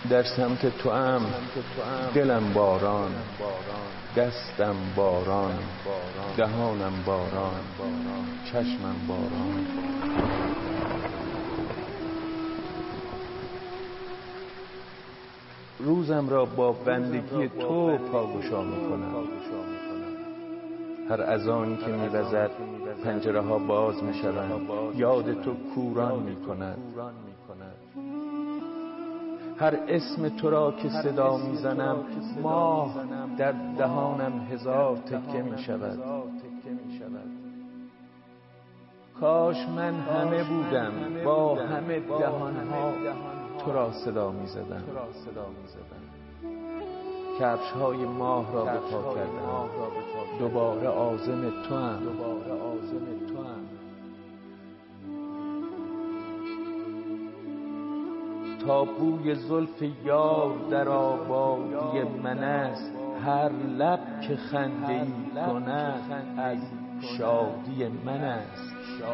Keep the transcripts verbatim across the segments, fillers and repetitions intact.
در سمت تو ام دلم باران، دستم باران، دهانم باران، چشمم باران. روزم را با بندگی تو پاگشا میکنم. هر اذانی که میوزد پنجره ها باز میشوند، یاد تو کوران میکند. هر اسم تو را که صدا میزنم، ماه در دهانم هزار تکه میشود. کاش من همه بودم با همه دهانها تو را صدا میزدم. کفش های ماه را به پا کردم، دوباره عازم تو ام. تا بوی زلف یار در آبادی من است، هر لب که خنده ای کند از شادی من است.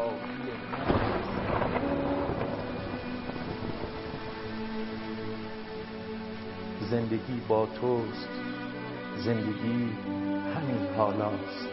زندگی با توست، زندگی همین حالاست.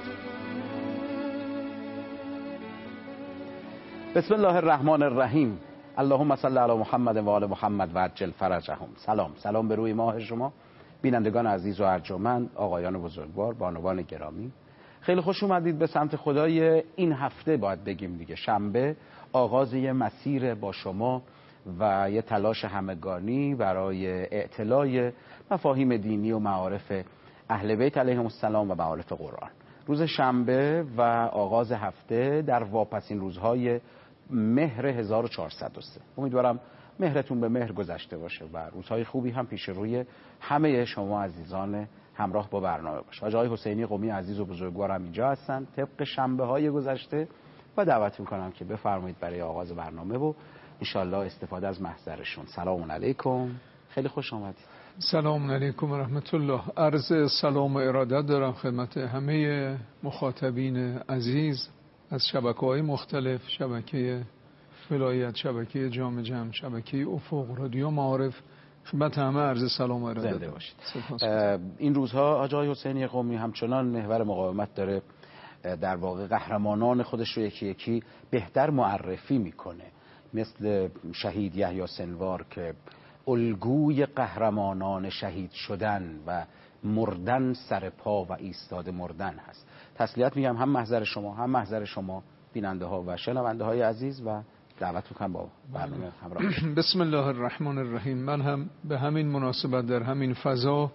بسم الله الرحمن الرحیم. اللهم صل علی محمد و آل محمد و عجل فرجهم. سلام سلام به روی ماه شما بینندگان عزیز و ارجمند، آقایان بزرگوار، بانوان گرامی. خیلی خوش اومدید به سمت خدای. این هفته باید بگیم دیگه شنبه، آغاز یه مسیر با شما و یه تلاش همگانی برای اعتلاع مفاهیم دینی و معارف اهل بیت علیهم السلام و معارف قرآن. روز شنبه و آغاز هفته در واپسین روزهای مهر هزار و چهارصد و سه. امیدوارم مهرتون به مهر گذشته باشه و روزهای خوبی هم پیش روی همه شما عزیزان همراه با برنامه باشه. حاج آقای حسینی قمی عزیز و بزرگوارم اینجا هستن طبق شنبه های گذشته و دعوت میکنم که بفرمایید برای آغاز برنامه و انشالله استفاده از محضرشون. سلام علیکم، خیلی خوش آمدید. سلام علیکم و رحمت الله. عرض سلام و ارادت دارم خدمت همه مخاطبین عزیز از شبکه‌های مختلف، شبکه ولایت، شبکه جام جم، شبکه افق، رادیو معارف. خدمت همه عرض سلام و ارادت زنده باشید. این روزها حاج آقای حسینی قمی همچنان محور مقاومت داره در واقع قهرمانان خودش رو یکی یکی بهتر معرفی میکنه، مثل شهید یحیی سنوار که الگوی قهرمانان شهید شدن و مردن سر پا و ایستاده مردن هست. تسلیت میگم هم محضر شما هم محضر شما بیننده ها و شنونده های عزیز و دعوت میکنم با برنامه همراه باشید. بسم الله الرحمن الرحیم. من هم به همین مناسبت در همین فضا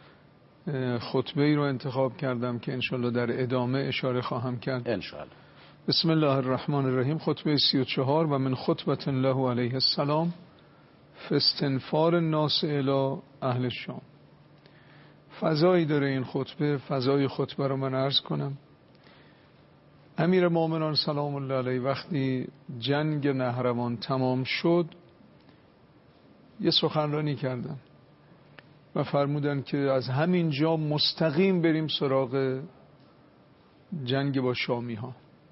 خطبه ای رو انتخاب کردم که انشالله در ادامه اشاره خواهم کرد انشالله. بسم الله الرحمن الرحیم. خطبه سی و چهار. و من خطبت الله علیه السلام فاستنفار الناس الی اهل الشام. فضایی داره این خطبه. فضای خطبه رو من عرض کنم. امیر مومنان سلام الله علیه وقتی جنگ نهروان تمام شد یه سخنرانی کردن و فرمودن که از همین جا مستقیم بریم سراغ جنگ با شامی ها،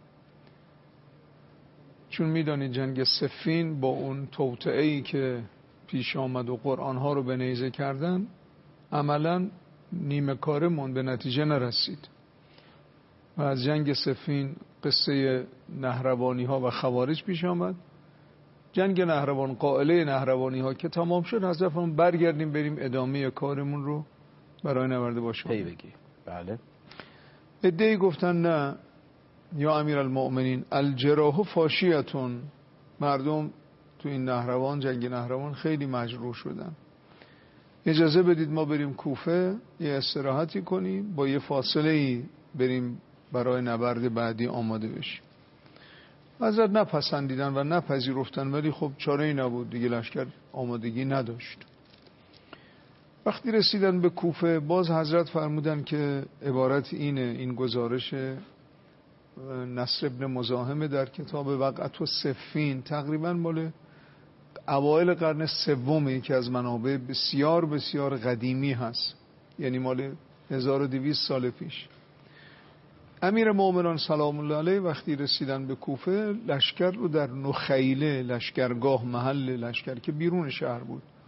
چون میدانید جنگ صفین با اون توطئه‌ای که پیش آمد و قرآن ها رو به نیزه کردن عملا نیمه کاره من به نتیجه نرسید و از جنگ صفین قصه نهروانی ها و خوارج پیش آمد. جنگ نهروان، قائله نهروانی ها که تمام شد، حضرت فرمود برگردیم بریم ادامه کارمون رو برای نبرد با شما. پی بگی. بله. عده‌ای گفتن نه یا امیرالمؤمنین الجراح فاشیتون، مردم تو این نهروان، جنگ نهروان خیلی مجروح شدن، اجازه بدید ما بریم کوفه یه استراحتی کنیم، با یه فاصله ای بریم برای نبرد بعدی آماده بشیم. حضرت نپسندیدن و نپذیرفتن، ولی خب چاره ای نبود دیگه، لشکر آمادگی نداشت. وقتی رسیدن به کوفه باز حضرت فرمودن که عبارت اینه، این گزارش نصر ابن مزاحم در کتاب وقعت و صفین، تقریبا مال اوایل قرن سوم که از منابع بسیار بسیار قدیمی هست، یعنی مال هزار و دویست سال پیش. امیر مومنان سلام الله علیه وقتی رسیدن به کوفه لشکر رو در نخیله، لشکرگاه، محل لشکر که بیرون شهر بود،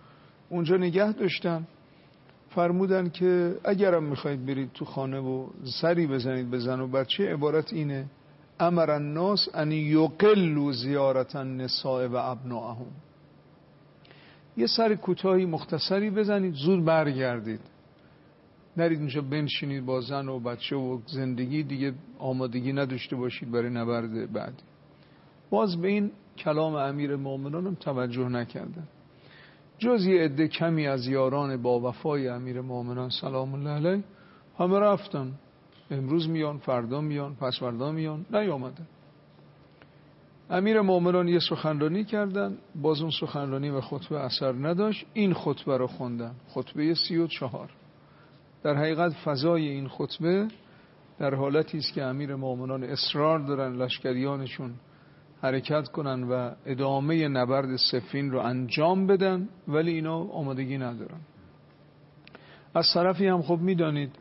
اونجا نگه داشتن. فرمودن که اگرم میخواید برید تو خانه و سری بزنید به زن و بچه، عبارت اینه: امر الناس ان یقلوا زیارت النساء و ابنائهم. یه سر کوتاهی مختصری بزنید، زود برگردید، نرید اونجا بنشینید با زن و بچه و زندگی دیگه آمادگی نداشته باشید برای نبرد بعدی. باز به این کلام امیر مومنان هم توجه نکردن. جز یه عده کمی از یاران با وفای امیر مومنان سلام الله علیه همه رفتن. امروز میان، فردا میان، پس فردا میان، نیامدن. امیر مومنان یه سخنرانی کردن، باز اون سخنرانی و خطبه اثر نداشت. این خطبه رو خوندن، خطبه سی و چهار. در حقیقت فضای این خطبه در حالتی است که امیر مومنان اصرار دارن لشکریانشون حرکت کنن و ادامه نبرد صفین رو انجام بدن، ولی اینا آمادگی ندارن. از طرفی هم خب میدانید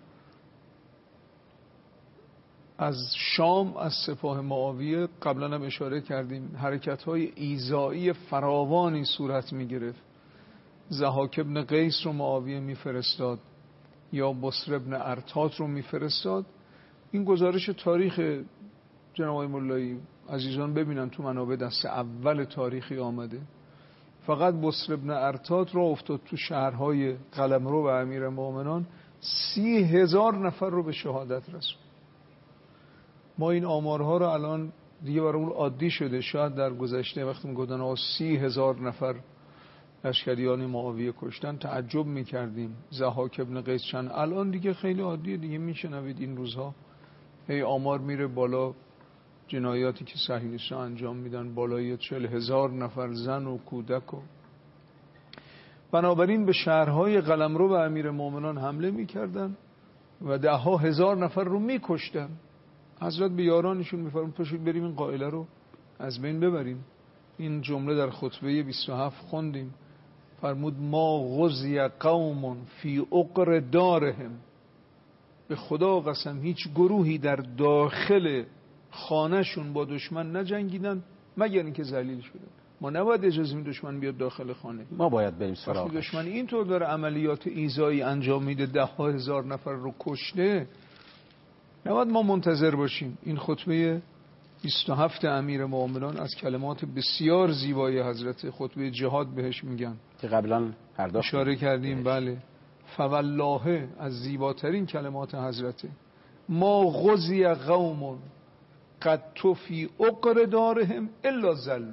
از شام، از سپاه معاویه قبلا هم اشاره کردیم، حرکت‌های ایذایی فراوانی صورت می‌گرفت. ضحاک ابن قیس رو معاویه میفرستاد یا بصر ابن ارتات رو میفرستاد. این گزارش تاریخ جناب آقای مولایی عزیزان ببینن تو منابع دست اول تاریخی آمده. فقط بصر ابن ارتات رو افتاد تو شهرهای قلمرو و امیر مومنان سی هزار نفر رو به شهادت رسوند. ما این آمارها رو الان دیگه برامون عادی شده. شاید در گذشته وقتی میگفتن آقا سی هزار نفر لشکریان معاویه کشتن تعجب میکردیم. ضحاک ابن قیس چند، الان دیگه خیلی عادیه دیگه. میشنوید این روزها هی آمار میره بالا، جنایاتی که صهیونیست‌ها انجام میدن بالای چهل هزار نفر زن و کودک. و بنابراین به شهرهای قلمرو و امیر مومنان حمله میکردن و ده ها هزار نفر رو میکشتن. حضرت به یارانشون میفرمون پاشید بریم این قائله رو از بین ببریم. این جمله در خطبه بیست و هفت خوندیم. فرمود ما غزی قوم فی عقر دارهم. به خدا قسم هیچ گروهی در داخل خانهشون با دشمن نجنگیدن مگر اینکه ذلیل شدن. ما نباید اجازه میدیم دشمن بیاد داخل خانه. ما باید بریم سراغش. وقتی دشمن اینطور داره عملیات ایذایی انجام میده، ده ها هزار نفر رو کشته، نباید ما منتظر باشیم. این خطبه بیست و هفت امیر مومنان از کلمات بسیار زیبای حضرت، خطبه جهاد بهش میگن که قبلا اشاره کردیم. بله، فوالله از زیباترین کلمات حضرت. ما غزی قوم قد تو فی عقر دارهم الا ذلوا.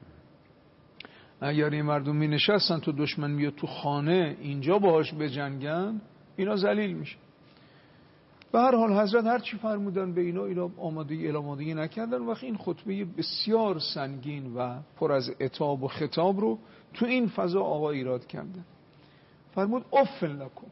اگر این مردم می نشستن تو دشمن میاد تو خانه اینجا باهاش بجنگن، اینا ذلیل میشه. به هر حال حضرت هر چی فرمودن به اینا، اینا آمادگی آمادگی نکردن. وقتی این خطبه بسیار سنگین و پر از عتاب و خطاب رو تو این فضا آقا ایراد کردن. فرمود افل لکم،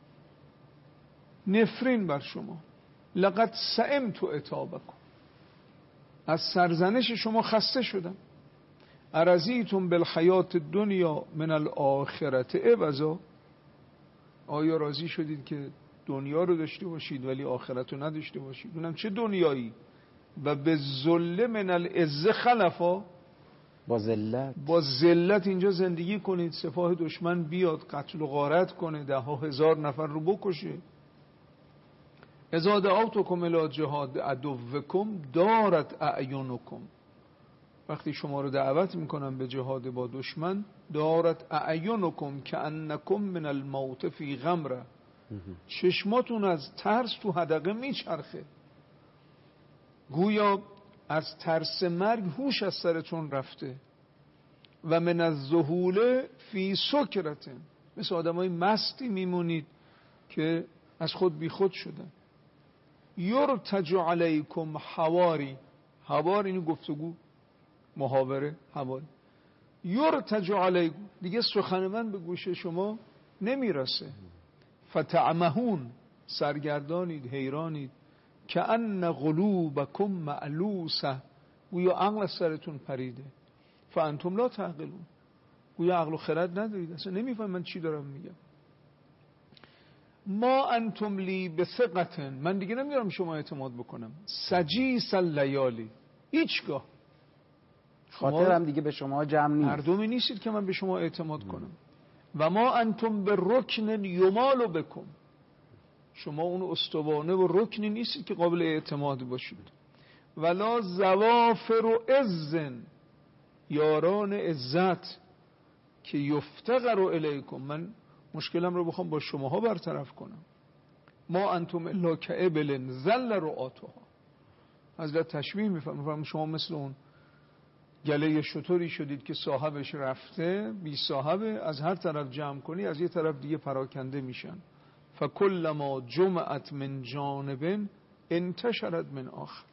نفرین بر شما، لقد سئمت عتابکم، از سرزنش شما خسته شدم. ارضیتم بالحیات الدنیا من الاخرة عوضا، آیا راضی شدید که دنیا رو داشته باشید ولی آخرت رو نداشته باشید؟ اونم چه دنیایی؟ و به ذل من العز خلفا، با ذلت با ذلت اینجا زندگی کنید، سپاه دشمن بیاد قتل و غارت کنه، ده ها هزار نفر رو بکشه. اذا دعوتکم الی جهاد عدوکم دارت اعینکم، وقتی شما رو دعوت میکنم به جهاد با دشمن، دارت اعینکم کانکم من الموت فی غمره، چشماتون از ترس تو حدقه میچرخه، گویا از ترس مرگ هوش از سرتون رفته. و من الذهول فی سکرتن، مثل آدمای مستی میمونید که از خود بی خود شدن. یرتج علیکم حواری، حوار اینو گفتگو محاوره حواری. یرتج علیکم، دیگه سخن من به گوش شما نمیرسه. فتعمهون، سرگردانید، حیرانید. که ان قلوبکم معلوسه، گویا عقل از سرتون پریده. فانتم لا تعقلون، گویا عقل و خرد ندارید، اصلا نمیفهم من چی دارم میگم. ما انتم لی بثقتن، من دیگه نمیارم شما اعتماد بکنم. سجیس اللیالی، هیچگاه خاطرم دیگه به شما جمع نیست، مردمی نیستید که من به شما اعتماد کنم. و ما انتم به رکن یمال بکن، شما اون استوانه و رکنی نیستید که قابل اعتماد باشید. ولا زوافر و عزن، یاران عزت که یفتقر الیکم، من مشکلم رو بخوام با شماها برطرف کنم. ما انتم الا کابل ذل رعاتها، حضرت تشبیه میفرمایند شما مثل اون گله شتری شدید که صاحبش رفته، بی صاحب از هر طرف جمع کنی از یه طرف دیگه پراکنده میشن. فکلما جمعت من جانب انتشرت من آخر.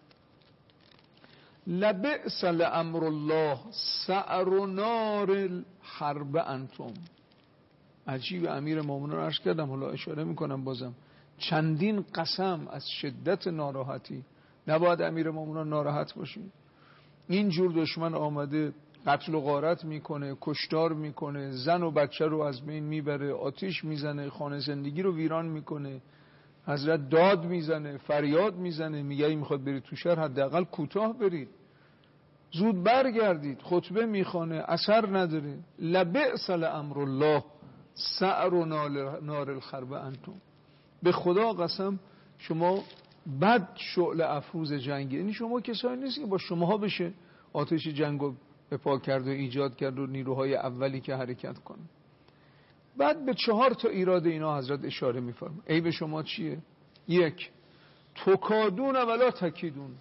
لبئس لامر الله سعر نار الحرب انتم. عجیب، امیر مومنان عرض کردم، حالا اشاره میکنم بازم، چندین قسم از شدت ناراحتی. نباید امیر مومنان ناراحت باشید. این جور دشمن آمده قتل و غارت میکنه، کشتار میکنه، زن و بچه رو از بین میبره، آتیش میزنه، خانه زندگی رو ویران میکنه، حضرت داد میزنه، فریاد میزنه، میگه میخواد برید تو شهر حداقل کوتاه برید، زود برگردید. خطبه میخوانه، اثر نداره. لبئس لامر الله سعر نار الحرب انتم. به خدا قسم شما بد شعله افروز جنگی، یعنی شما کسایی نیست که با شماها بشه آتش جنگو به پا کرد و ایجاد کرد و نیروهای اولی که حرکت کنه. بعد به چهار تا ایراد اینا حضرت اشاره میفرمایند. عیب شما چیه؟ یک، تکادون ولا تکیدون،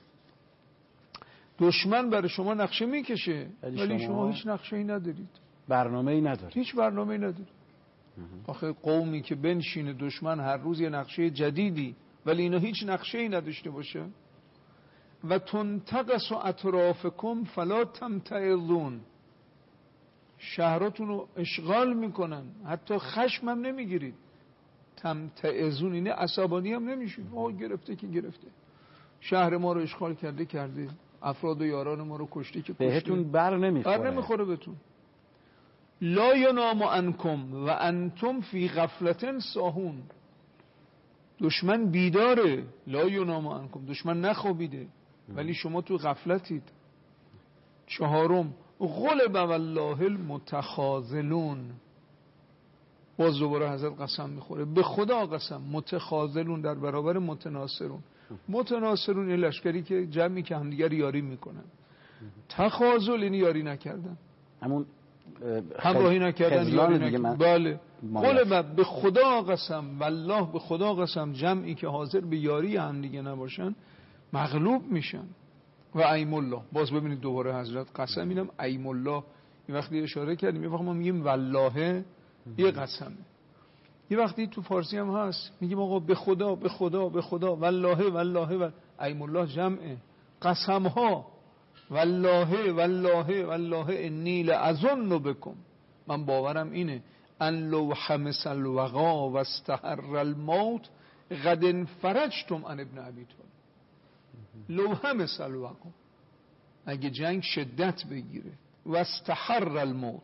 دشمن برای شما نقشه میکشه ولی شما, شما هیچ نقشه‌ای ندارید، برنامه‌ای ندارید، هیچ برنامه‌ای ندارید. آخه قومی که بنشینه دشمن هر روز یه نقشه جدیدی ولی اینا هیچ نقشه‌ای نداشته باشه. و تنتقص اطرافکم فلا تمتعظون، شهراتون رو اشغال میکنن، حتی خشم هم نمیگیرید. تمتعظون اینه عصبانی هم نمیشید. آه گرفته که گرفته، شهر ما رو اشغال کرده کرده، افراد و یاران ما رو کشته که کشته، بهتون بر نمیخوره، بر نمیخوره بهتون. لا ینام عنکم و انتم فی غفلة ساهون، دشمن بیداره. لا ینام عنکم، دشمن نخوابیده ولی شما تو غفلتید. چهارم، غلب والله المتخاذلون، باز دوباره حضرت قسم میخوره، به خدا قسم، متخاذلون در برابر متناصرون. متناصرون این لشکری که جمعی که همدیگر یاری میکنن، تخاذل این یاری نکردن، همون همراهی نکردن، یاری نکردن. بله، غلب، به خدا قسم، والله به خدا قسم، جمعی که حاضر به یاری همدیگه نباشن مغلوب میشن. و ایم الله، باز ببینید دوباره حضرت قسم، اینم ایم الله. این وقتی اشاره کردیم، یه وقت ما میگیم والله یه قسمه، یه وقتی تو فارسی هم هست میگیم آقا به خدا به خدا به خدا، والله والله و ایم الله جمعه، قسم ها، والله والله والله انی لأظن بکم، من باورم اینه، ان لو حمس الوغا و استحر الموت قد انفرجتم عن ابن ابی طالب. لو حمس الوغا، اگه جنگ شدت بگیره، و استحر الموت،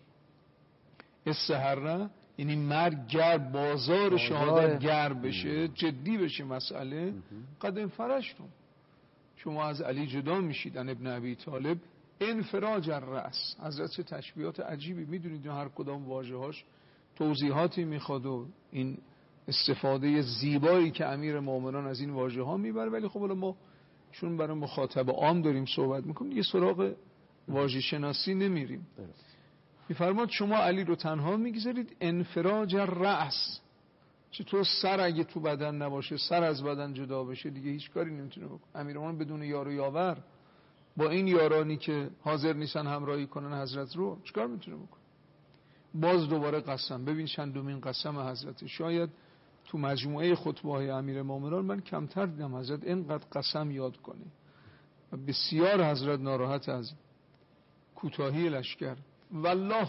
استحر یعنی مرگ گر، بازار شهادت گر بشه، جدی بشه مسئله، قد انفرجتم، شما از علی جدا میشید عن ابن ابی طالب. انفراج الرأس، حضرت چه تشبیهات عجیبی، میدونید هر کدام واژه‌هاش توضیحاتی میخواد و این استفاده زیبایی که امیر مومنان از این واژه‌ها میبره. ولی خب الان ما چون برای مخاطب عام داریم صحبت میکنیم دیگه سراغ واژه شناسی نمیریم. میفرماد شما علی رو تنها میگذارید. انفراج الرأس، چطور سر اگه تو بدن نباشه، سر از بدن جدا بشه، دیگه هیچ کاری نمیتونه بکنه. امیرمان بدون یار و یاور با این یارانی که حاضر نیستن همراهی کنن حضرت رو، چیکار میتونه بکنه؟ باز دوباره قسم، ببین چندمین قسم حضرت. شاید تو مجموعه خطبه های امیر مومنان من کمتر دیدم حضرت اینقدر قسم یاد کنه. و بسیار حضرت ناراحت از کوتاهی لشکر. والله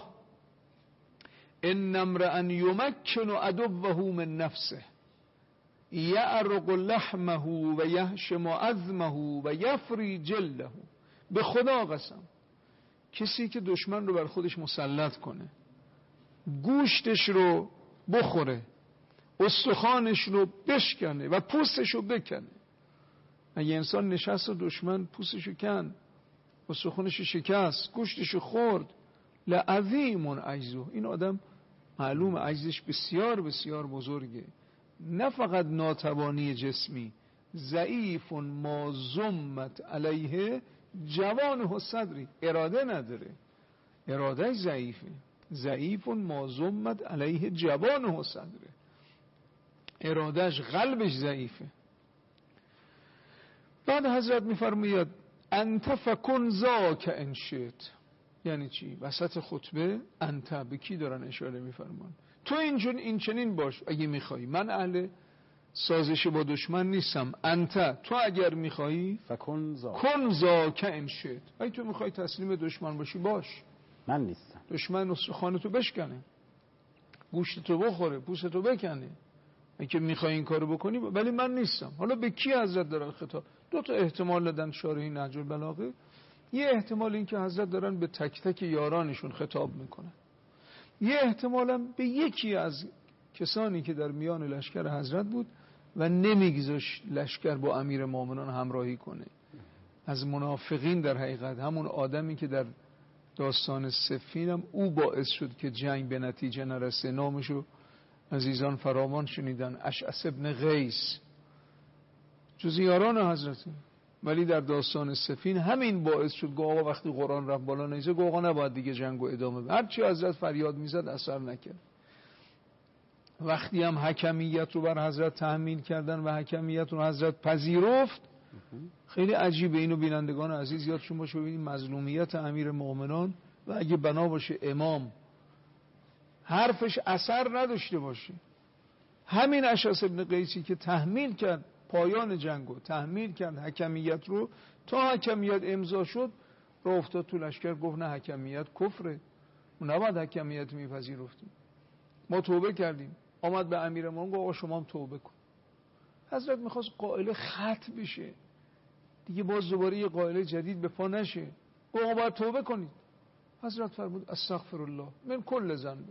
ان امرأ یمکن عدوه من نفسه یعرق لحمه و یهشم عظمه و یفری جلده. به خدا قسم، کسی که دشمن رو بر خودش مسلط کنه، گوشتش رو بخوره، استخوانش رو بشکنه و پوستش رو بکنه. اگه انسان نشست و دشمن پوستش رو کن، استخوانش رو شکست، گوشتش رو خورد، لعظیم عجزه، این آدم معلوم عجزش بسیار بسیار بزرگه، نه فقط ناتوانی جسمی، ضعیف ما ضمت علیه جوانه صدری، اراده نداره، ارادهش ضعیفه، ضعیف ما ضمت علیه جوانه صدره، ارادهش قلبش ضعیفه. بعد حضرت میفرماید انت فکن ذاک ان شئت. یعنی چی؟ وسط خطبه انت به کی دارن اشاره میفرمان؟ تو اینجون این چنین باش اگه میخوایی، من اهل سازش با دشمن نیستم. انت تو اگر میخوایی فکن ذاک کن ذاک ان شئت، اگه تو میخوای تسلیم دشمن باشی باش، من نیستم. دشمن استخوانتو بشکنه، گوشتتو بخوره، پوستتو بکنه، اگه میخوای این کارو بکنی، ولی من نیستم. حالا به کی حضرت دارن خطاب؟ دو تا احتمال دادن شارحین نهج البلاغه. یه احتمال این که حضرت دارن به تک تک یارانشون خطاب میکنن، یه احتمالم به یکی از کسانی که در میان لشکر حضرت بود و نمیگذاشت لشکر با امیر مومنان همراهی کنه، از منافقین. در حقیقت همون آدمی که در داستان صفین هم او باعث شد که جنگ به نتیجه نرسه، نامشو عزیزان فراوان شنیدن، اشعث ابن قیس، جز یاران حضرت، ولی در داستان صفین همین باعث شد که آقا وقتی قرآن رفت بالا نیزه گفت آقا نباید دیگه جنگو ادامه بده. هرچی حضرت فریاد میزد اثر نکرد. وقتی هم حکمیت رو بر حضرت تحمیل کردن و حکمیت رو حضرت پذیرفت، خیلی عجیبه، اینو بینندگان عزیز یادشون باشه، ببینید مظلومیت امیر مومنان و اگه بنا باشه امام حرفش اثر نداشته باشه، همین اشعث ابن قیسی که تحمیل کرد پایان جنگو، تحمیل کرد حکمیت رو، تا حکمیت امضا شد رو افتاد تو لشکر گفت نه حکمیت کفره، نباید حکمیت میپذیرفتیم، ما توبه کردیم. آمد به امیر مومنان گفت آقا شما هم توبه کن. حضرت میخواست قائله ختم بشه دیگه، باز دوباره یه قائله جدید به پا نشه، آقا باید توبه کنید. حضرت فرمود استغفر الله من کل ذنب،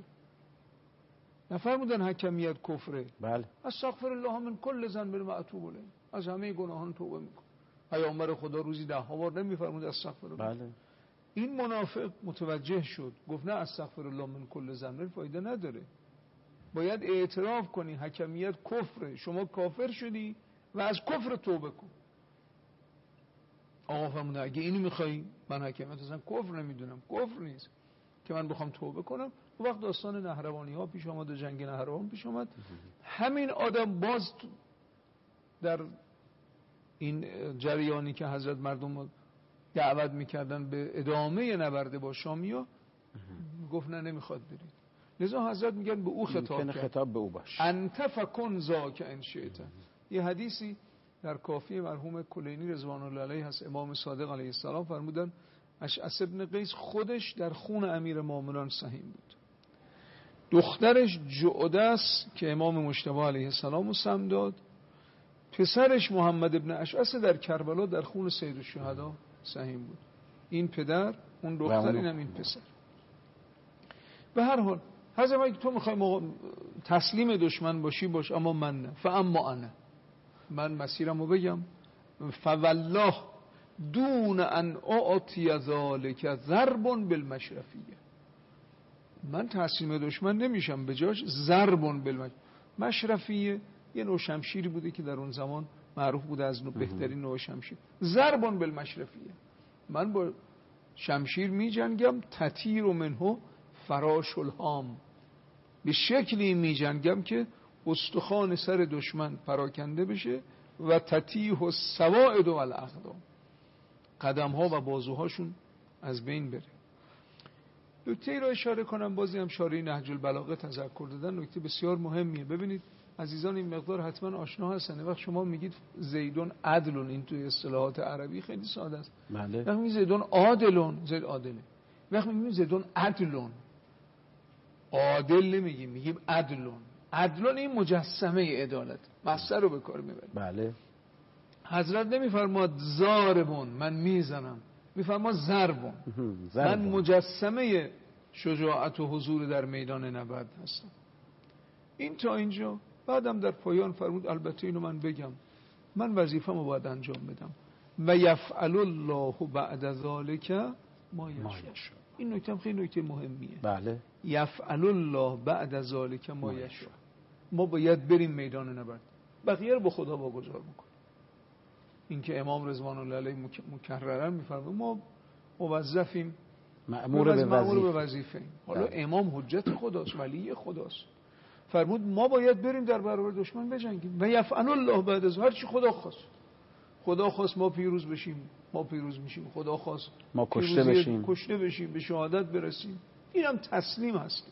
نفرمودن حکمیت کفره، بله، استغفر الله من کل ذنب و اتوب الیه، از همه گناهان توبه میکنم. پیامبر خدا روزی ده ها بار نمیفرمود استغفر الله؟ بله. این منافق متوجه شد، گفت نه استغفر الله من کل ذنب فایده نداره، باید اعتراف کنی حکمیت کفره، شما کافر شدی و از کفر توبه کن. آقا فرمود اگه اینو میخوایی، من حکمیت اصلا کفر نمیدونم، کفر نیست که من بخوام توبه کنم. و وقت داستان نهروانی ها پیش آمد و جنگ نهروان پیش آمد، همین آدم باز در این جریانی که حضرت مردم دعوت میکردن به ادامه نبرد با شامیا، گفت نه نمیخواد برید. لذا حضرت میگن به او خطاب کرد، خطاب به او باش، انت فکن ذاک ان شئت. یه حدیثی در کافی مرحوم کلینی رضوان الله علیه هست، امام صادق علیه السلام فرمودن اشعث ابن قیس خودش در خون امیر مومنان سهیم بود، دخترش جعدس که امام مجتبی علیه السلام رو سم داد، پسرش محمد ابن اشعث در کربلا در خون سید الشهدا سهیم بود. این پدر، اون دختر، اینم این پسر. به هر حال حضرت اگه تو میخوای تسلیم دشمن باشی باش، اما من نه. فاما انا، من مسیرم رو بگم، فوالله دون ان اعطی ذالک ضرب بالمشرفیه، من تسلیم دشمن نمیشم به جاش ضرب بالمشرفیه. مشرفیه یه نوع شمشیری بوده که در اون زمان معروف بوده از نوع بهترین نوع شمشیر. ضرب بالمشرفیه، من با شمشیر می جنگم، تطیر منه فراش الهام، به شکلی می جنگم که استخوان سر دشمن پراکنده بشه و تتیه السواعد و الاقدام، قدم ها و بازوهاشون از بین بره. نکته ای را اشاره کنم، بازی هم شارح نهج البلاغه تذکر دادن، نکته بسیار مهمیه. ببینید عزیزان این مقدار حتما آشنا هستن. وقت شما میگید زیدون عدلون، این توی اصطلاحات عربی خیلی ساده است. بله. وقتی میگید زیدون عادلون، زید عادله. وقتی میگید زیدون عدلون، عادل نمیگیم، میگیم عدلون. عدلون این مجسمه عدالت، مصدر رو به کار میبریم. بله. حضرت نمیفرماد ضاربون، من میزنم، میفرماد ضربون، من مجسمه شجاعت و حضور در میدان نبرد هستم. این تا اینجا. بعدم در پایان فرمود البته اینو من بگم، من وظیفه‌مو باید انجام بدم، و یفعل الله بعد ذلک ما یشاء. این نکته هم خیلی نکته مهمیه. بله. یفعل الله بعد ذلک ما یشاء. ما باید بریم میدان نبرد، بقیه رو به خدا واگذار بکنیم. این که امام رضوان الله علیه مکررن میفرمایند ما موظفیم، مأمور به وظیفه. وظیفه حالا امام حجت خداست، ولی خداست، فرمود ما باید بریم در برابر دشمن بجنگیم. و یفعل الله بعد از هر چی خدا خواست. خدا خواست ما پیروز بشیم، ما پیروز میشیم. خدا خواست ما کشته بشیم، کشته بشیم، به شهادت برسیم. اینم تسلیم هست.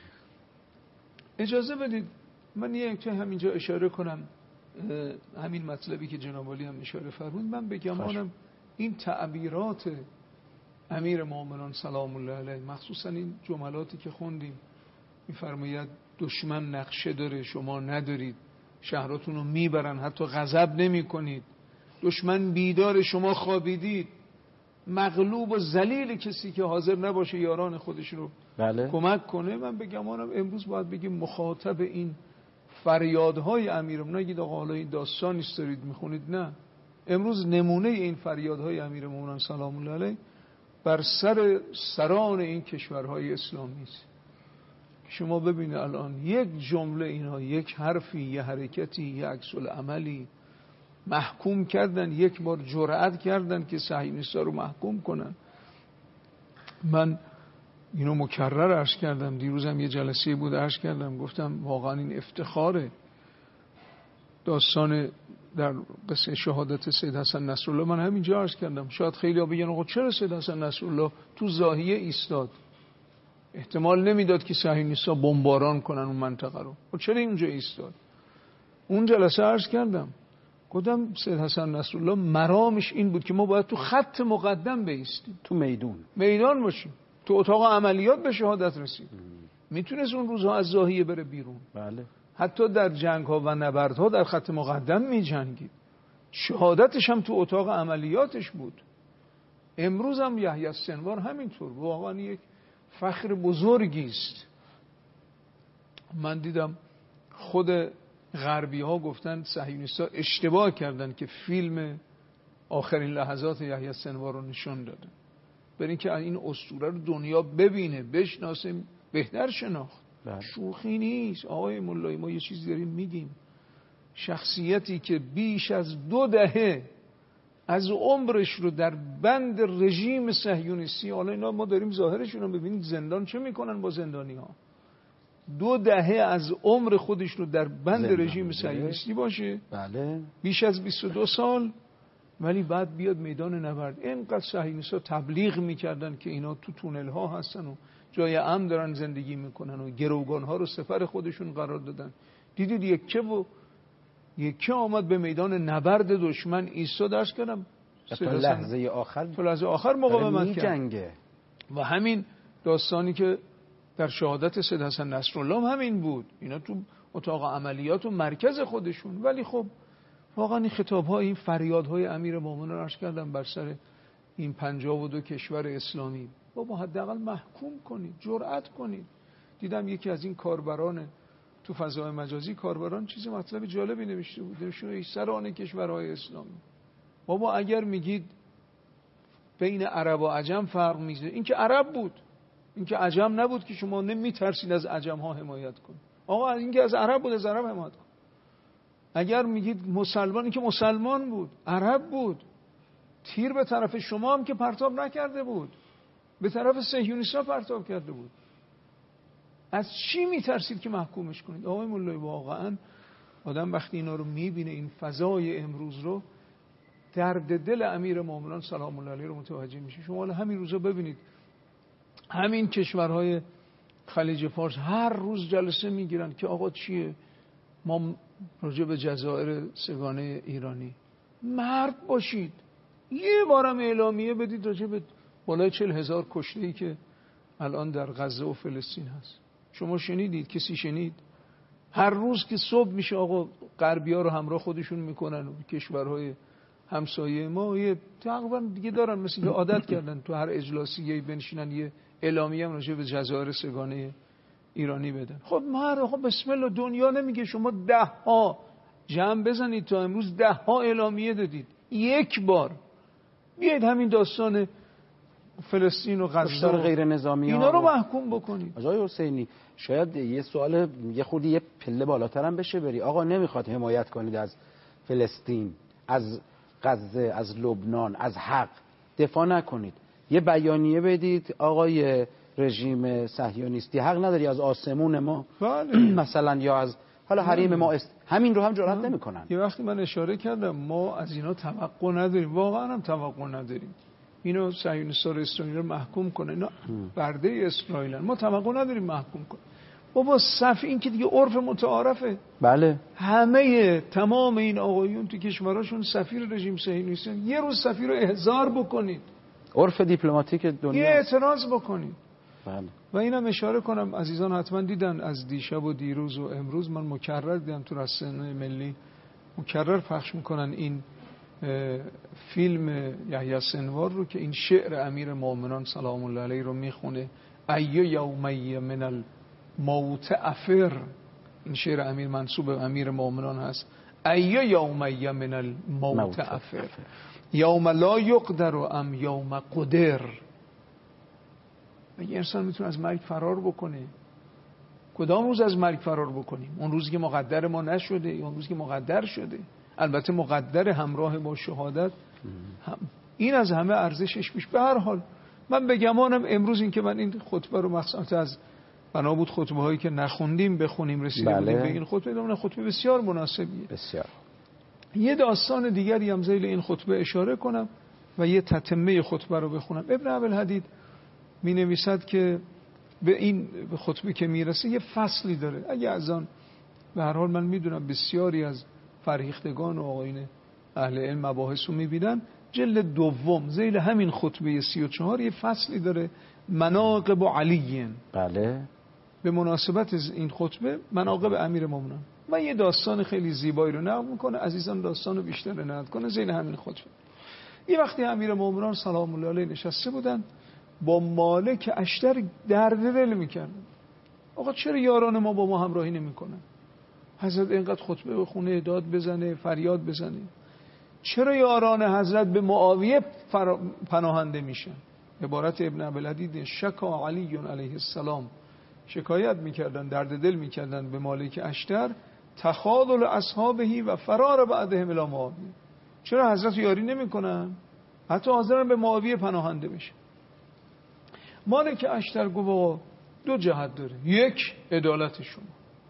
اجازه بدید من یک تا همینجا اشاره کنم، همین مطلبی که جناب عالی هم اشاره فرمود. من بگم اونم این تعبیرات امیر مومنان سلام الله علیه، مخصوصا این جملاتی که خوندیم، میفرماید دشمن نقشه داره شما ندارید، شهراتون رو میبرن، حتی غضب نمی کنید، دشمن بیدار شما خوابیدید، مغلوب و ذلیل کسی که حاضر نباشه یاران خودش رو بله. کمک کنه. من بگم آنم امروز باید بگیم مخاطب این فریادهای امیرمون، نگید آقا حالا این داستانی است دارید میخونید، نه، امروز نمونه این فریادهای امیرمون سلام الله علیه بر سر سران این کشورهای اسلامی است. شما ببینید الان یک جمله اینا، یک حرفی، یک حرکتی، یک عکس العملی محکوم کردن، یک بار جرأت کردن که صهیونیست‌ها رو محکوم کنن. من اینو مکرر عرض کردم، دیروزم یه جلسه بود عرض کردم، گفتم واقعا این افتخاره. داستان در قصه شهادت سید حسن نصرالله من همینجا عرض کردم. شاید خیلی ها بگن آقا چرا سید حسن نصرالله تو زاهیه ایستاد؟ احتمال نمیداد که صهیونیست‌ها بمباران کنن اون منطقه رو. و چرا اونجا ایستاد؟ اون جلسه عرض کردم، گفتم سید حسن نصرالله مرامش این بود که ما باید تو خط مقدم بایستیم، تو میدون میدان باشیم، تو اتاق عملیات به شهادت رسید. میتونست اون روزها از زاهیه بره بیرون. بله. حتی در جنگ ها و نبردها در خط مقدم می جنگید. شهادتش هم تو اتاق عملیاتش بود. امروز هم یحیی السنوار همینطور. واقعا یک فخر بزرگی است. من دیدم خود غربی ها گفتن صهیونیست‌ها اشتباه کردن که فیلم آخرین لحظات یحیی السنوار رو نشون دادن، برای اینکه این اسطوره رو دنیا ببینه، بشناسه، بهتر شناخت. بله. شوخی نیست آقای مولایی، ما یه چیزی داریم میگیم. شخصیتی که بیش از دو دهه از عمرش رو در بند رژیم صهیونیستی، حالا اینا ما داریم ظاهرشون رو ببینید زندان چه میکنن با زندانی ها، دو دهه از عمر خودش رو در بند رژیم صهیونیستی باشه. بله. بیش از بیست و دو سال، ولی بعد بیاد میدان نبرد. اینقدر صهیونیست‌ها تبلیغ میکردن که اینا تو تونل ها هستن و جای امن دارن زندگی میکنن و گروگان ها رو سفر خودشون قرار دادن. دیدید یکه و یکه آمد به میدان نبرد دشمن ایستاد، درس کردم تا لحظه آخر تا لحظه آخر مقاومت کرد. و همین داستانی که در شهادت سید حسن نصرالله همین بود، اینا تو اتاق عملیات و مرکز خودشون. ولی خب واقعا این خطاب‌ها، این فریادهای امیر مومنان رو عرض کردم بر سر این پنجاه و دو کشور اسلامی، بابا حداقل محکوم کنید، جرأت کنید. دیدم یکی از این کاربران تو فضای مجازی، کاربران چیز مطلب جالبی نوشته بود، نوشته سران کشورهای اسلامی، بابا اگر میگید بین عرب و عجم فرق میذاره، این که عرب بود، این که عجم نبود که شما نمیترسید از عجم ها حمایت کنید. آقا این که از عرب بود، از عرب حمایت کن. اگر میگید مسلمان، این که مسلمان بود، عرب بود، تیر به طرف شما هم که پرتاب نکرده بود، به طرف صهیونیست‌ها پرتاب کرده بود. از چی میترسید که محکومش کنید؟ آقای مولایی واقعا آدم وقتی اینا رو میبینه، این فضای امروز رو، درد دل امیر مومنان سلام الله علیه رو متوجه میشه. شما حالا همین روزا ببینید همین کشورهای خلیج فارس هر روز جلسه میگیرن که آقا چیه، ما راجع به جزایر سگانه ایرانی، مرد باشید، یه بارم اعلامیه بدید راجع به بالای چل هزار کشته‌ای که الان در غزه و فلسطین هست. شما شنیدید؟ کسی شنید؟ هر روز که صبح میشه آقا غربی‌ها رو همراه خودشون میکنن و کشورهای همسایه ما یه تقریبا دیگه دارن، مثل که عادت کردن تو هر اجلاسی یه بنشینن یه اعلامیه هم راجع به جزایر سگانه ایرانی بدن. خب ما خب بسم الله، دنیا نمیگه شما ده ها جمع بزنید تا امروز ده ها اعلامیه دادید، یک بار بیاید همین داستان فلسطین و غزه غیر نظامی اینا رو محکوم بکنید. آقای حسینی شاید یه سوال یه خودی یه پله بالاتر هم بشه بری. آقا نمیخواد حمایت کنید از فلسطین، از غزه، از لبنان، از حق دفاع نکنید، یه بیانیه بدید آقای رژیم صهیونیستی حق نداری از آسمون ما بله. مثلا یا از حالا حریم ما است. همین رو هم جرئت نمیکنن. یه وقتی من اشاره کردم ما از اینا توقع نداریم، واقعا هم توقع نداریم اینو صهیونیست‌ها رو اسرائیل رو محکوم کنه، اینا برده اسرائیلن، ما توقع نداریم محکوم کنه. بابا صف این که دیگه عرف متعارفه. بله همه تمام این آقایون تو کشوراشون سفیر رژیم صهیونیستی، یه روز سفیر رو احضار بکنید، عرف دیپلماتیک دنیا، یه اعتراض بکنید. بله. و اینم اشاره کنم عزیزان حتما دیدن از دیشب و دیروز و امروز من مکرر دیدم تو رسانه‌های ملی مکرر پخش میکنن این فیلم یحیی سنوار رو که این شعر امیر مومنان سلام الله علیه رو میخونه، ای یومی من الموت افر. این شعر امیر منسوب به امیر مومنان هست. ای یومی من الموت افر یوم لا یقدر ام یوم قدر. یه انسان میتونه از مرگ فرار بکنه. کدام روز از مرگ فرار بکنیم؟ اون روزی که مقدر ما نشده یا اون روزی که مقدر شده؟ البته مقدر همراه با شهادت هم. این از همه ارزشش بیش. به هر حال من به گمانم امروز این که من این خطبه رو مخصوصا از بنا بود خطبه هایی که نخوندیم بخونیم رسیده بله. بودیم به این خطبه، دامن خطبه بسیار مناسبیه. بسیار. یه داستان دیگری هم ذیل این خطبه اشاره کنم و یه تتمه خطبه رو بخونم. ابن ابوالحدید می نویسد که به این خطبه که میرسه یه فصلی داره. اگه از آن به هر حال من میدونم بسیاری از فرهیختگان و آقایون اهل علم مباحث رو میبینن، جلد دوم ذیل همین خطبه سی و چهار یه فصلی داره مناقب علیین. بله. به مناسبت این خطبه مناقب امیر مومنان و یه داستان خیلی زیبایی رو نقل میکنه. عزیزان داستان رو بیشتر نقل کنه ذیل همین خطبه. یه وقتی امیر مومنان سلام الله علیه نشسته بودن با مالک اشتر درد دل میکردن. آقا چرا یاران ما با ما همراهی نمیکنن؟ حضرت اینقدر خطبه بخونه، داد بزنه، فریاد بزنه، چرا یاران حضرت به معاویه فرا... پناهنده میشن؟ عبارت ابن ابوالحدید شکا علی علیه السلام، شکایت میکردن، درد دل میکردن به مالک اشتر تخاذل اصحابه و فرار بعدهم الی معاویه. چرا حضرت یاری نمیکنن؟ حتی حاضرن به معاویه پناهنده بشن. مالک اشتر گفت دو جهت داره، یک عدالت شما،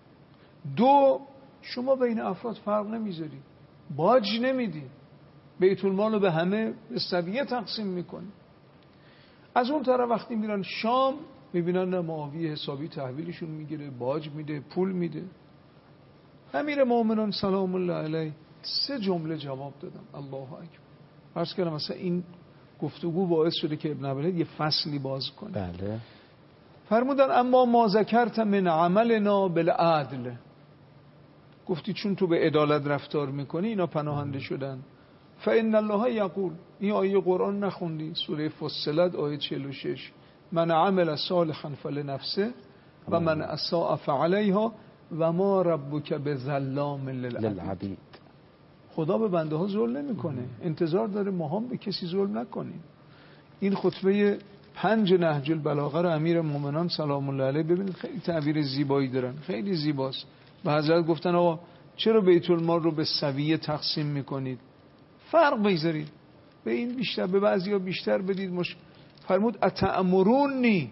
دو شما بین افراد فرق نمیذاری، باج نمیدی، بیت المال رو به همه به سویه تقسیم میکنی. از اون طرف وقتی میرن شام میبینن نه معاویه حسابی تحویلشون میگیره، باج میده، پول میده. امیر مومنان سلام الله علیه سه جمله جواب دادم. الله اکبر. فرض کنم مثلا این گفتگو باعث شده که ابن ابوالحدید یه فصلی باز کنه. بله. فرمودن اما ما ذکرت من عملنا بالعدل، گفتی چون تو به عدالت رفتار میکنی اینا پناهنده شدن. فإن الله یقول، این آیه قرآن نخوندی؟ سوره فصلت آیه چهل و شش، من عمل صالحا فلنفسه و من اساء فعلیها و ما ربک بظلام للعبید. خدا به بنده ها ظلم نمیکنه، انتظار داره ما هم به کسی ظلم نکنیم. این خطبه پنج نهج البلاغه رو امیر مومنان سلام الله علیه ببینید خیلی تعبیر زیبایی دارن، خیلی زیباست. و حضرت گفتن آقا چرا بیت المال رو به سویه تقسیم میکنید؟ فرق بگذارید، به این بیشتر به بعضیا بیشتر بدید. مش فرمود اتأمرونی،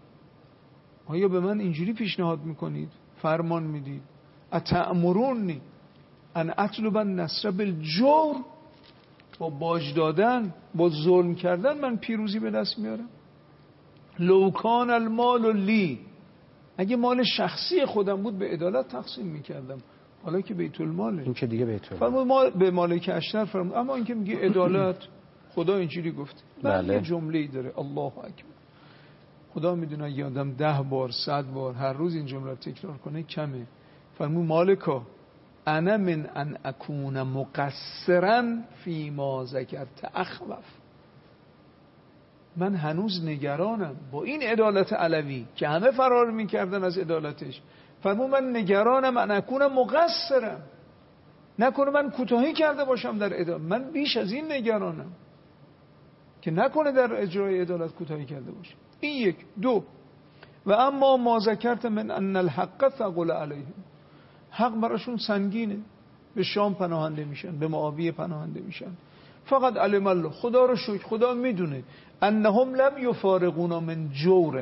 آیا به من اینجوری پیشنهاد میکنید، فرمان میدید؟ اتأمرونی ان اطلب النصر بالجور، با باج دادن، با ظلم کردن من پیروزی به دست میارم؟ لو کان المال لی، اگه مال شخصی خودم بود به عدالت تقسیم میکردم، حالا که بیت الماله. این که دیگه بیت المال. فرمود ما به مالک اشتر فرمود اما اینکه میگه عدالت خدا اینجوری گفت. بله. یه جمله‌ای داره الله اکبر. خدا میدونه اگه آدم ده بار صد بار هر روز این جمله رو تکرار کنه کمه. فرمود مالکا انا من ان اکون مقصرا فی ما ذکرت اخوف، من هنوز نگرانم با این عدالت علوی که همه فرار میکردن از عدالتش. فرمود من نگرانم ان اکون مقصرا، نکنه من کوتاهی کرده باشم در عدالت. من بیش از این نگرانم که نکنه در اجرای عدالت کوتاهی کرده باشه. این یک. دو، و اما ما ذکرت من ان الحق ثقل علیهم، حق براشون سنگینه، به شام پناهنده میشن، به معاویه پناهنده میشن. فقط علم الله، خدا رو شکر، خدا میدونه انهم لم یفارقونا من جور،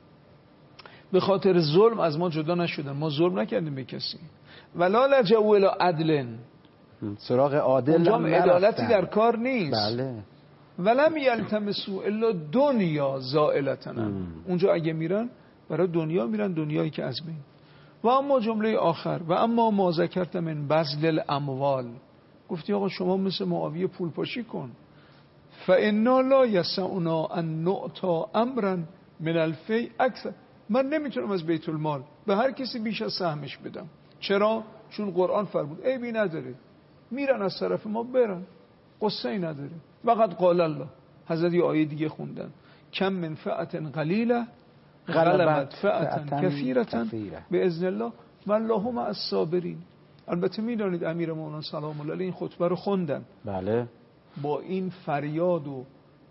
به خاطر ظلم از ما جدا نشدن، ما ظلم نکردیم به کسی. ولا لجوا الی عدل، سراغ عادل اونجا عدالتی در کار نیست. بله. ولم یلتمسوا الا دنیا زائلتنا، اونجا اگه میرن برای دنیا میرن، دنیایی که از بین. و اما جمله آخر، و اما ما ذکرت من بذل الاموال، گفتی آقا شما مثل معاویه پول پاشی کن. فانا لا یسعنا ان نعطى امرا من الفی اکثر، من نمیتونم از بیت المال به هر کسی بیش از سهمش بدم. چرا؟ چون قرآن فرمود عیبی نداره، میرن از طرف ما برن، قصه ای نداره. وقد قال الله، حضرت یه آیه دیگه خوندن، کم من فئة قلیله غلبت فئة کثیرة باذن الله والله مع الصابرین. البته میدانید امیرالمومنین سلام الله علیه این خطبه رو خوندن، بله، با این فریاد و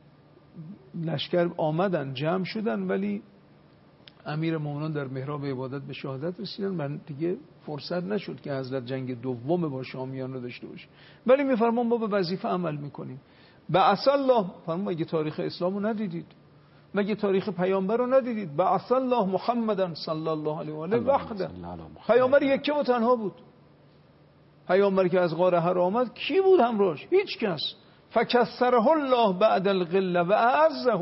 لشکر آمدن، جمع شدن، ولی امیرالمومنین در محراب عبادت به شهادت رسیدن. من دیگه فرصت نشد که حضرت جنگ دوم با شامیان رو داشته باشه، ولی میفرمان ما به وظیفه عمل میکنیم. بعث الله، فرمان مگه تاریخ اسلام رو ندیدید؟ مگه تاریخ پیامبر رو ندیدید؟ بعث الله محمدن صلی الله علیه و آله وحده، پیامبر یکی و تنها بود. پیامبر که از غار حرا آمد کی بود همراهش؟ هیچ کس. فکسره الله بعد القله و اعزه،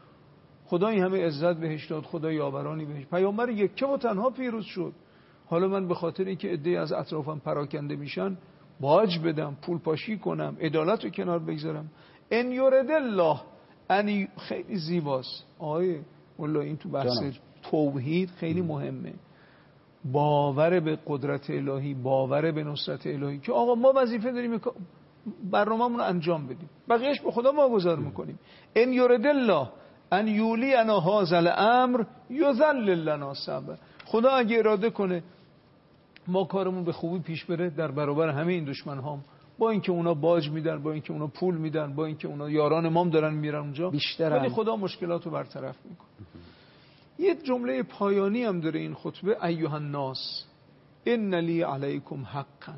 خدا این همه عزت بهش داد، خدا یاورانی بهش. پیامبر یکی و تنها پیروز شد. حالا من به خاطر اینکه عده‌ای از اطرافم پراکنده میشن باج بدم، پول پاشی کنم، عدالت رو کنار بگذارم؟ ان یرد الله، ان خیلی زیباست آیه والله، این تو بحث توحید خیلی مهمه. باور به قدرت الهی، باور به نصرت الهی، که آقا ما وظیفه داریم برنامه‌مون رو انجام بدیم، بقیه‌اش به خدا ما گذار میکنیم. ان یرد الله ان یولینا هذا الامر یذلل لنا صبر، خدا اگه اراده کنه ما کارمون به خوبی پیش بره در برابر همه این دشمن هام، با اینکه اونا باج میدن، با اینکه اونا پول میدن، با اینکه اونا یاران مام دارن میرن اونجا بیشتر، ولی خدا مشکلاتو برطرف میکنه. یه جمله پایانی هم داره این خطبه، ایها الناس ان لی علیکم حقا